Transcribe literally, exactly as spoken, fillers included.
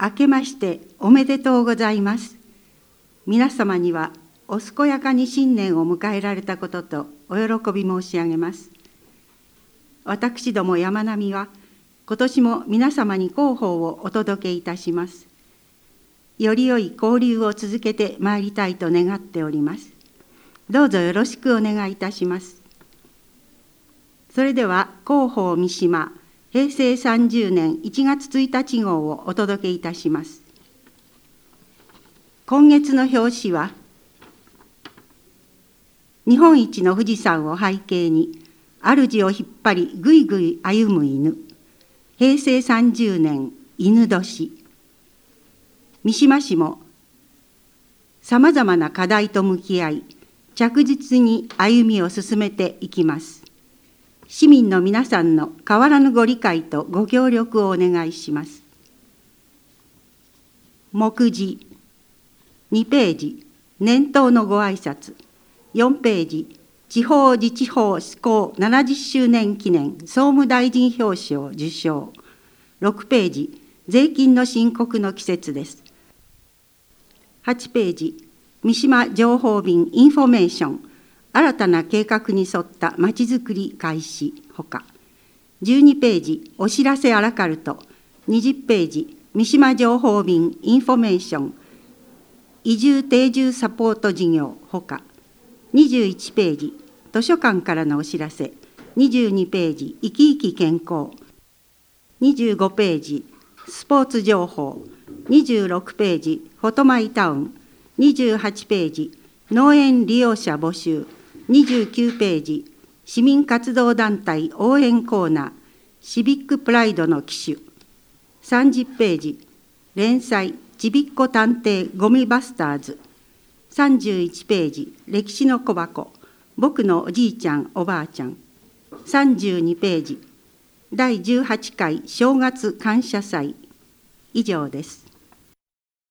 明けましておめでとうございます。皆様にはお健やかに新年を迎えられたこととお喜び申し上げます。私ども山並は今年も皆様に広報をお届けいたします。より良い交流を続けてまいりたいと願っております。どうぞよろしくお願いいたします。それでは広報三島へいせいさんじゅうねんいちがつついたち号をお届けいたします。今月の表紙は、日本一の富士山を背景に、主を引っ張りぐいぐい歩む犬、へいせいさんじゅうねん犬年。三島市もさまざまな課題と向き合い、着実に歩みを進めていきます。市民の皆さんの変わらぬご理解とご協力をお願いします。目次にページ、年頭のご挨拶。よんページ、地方自治法施行ななじゅっしゅうねん記念総務大臣表彰受賞。ろくページ、税金の申告の季節です。はちページ、三島情報便インフォメーション、新たな計画に沿ったまちづくり開始ほか。じゅうにページ、お知らせアラカルト。にじゅうページ、三島情報便インフォメーション、移住定住サポート事業ほか。にじゅういちページ、図書館からのお知らせ。にじゅうにページ、生き生き健康。にじゅうごページ、スポーツ情報。にじゅうろくページ、フォトマイタウン。にじゅうはちページ、農園利用者募集。にじゅうきゅうページ、市民活動団体応援コーナー、シビックプライドの機種。さんじゅうページ、連載、ちびっこ探偵ゴミバスターズ。さんじゅういちページ、歴史の小箱、僕のおじいちゃん、おばあちゃん。さんじゅうにページ、だいじゅうはちかい正月感謝祭。以上です。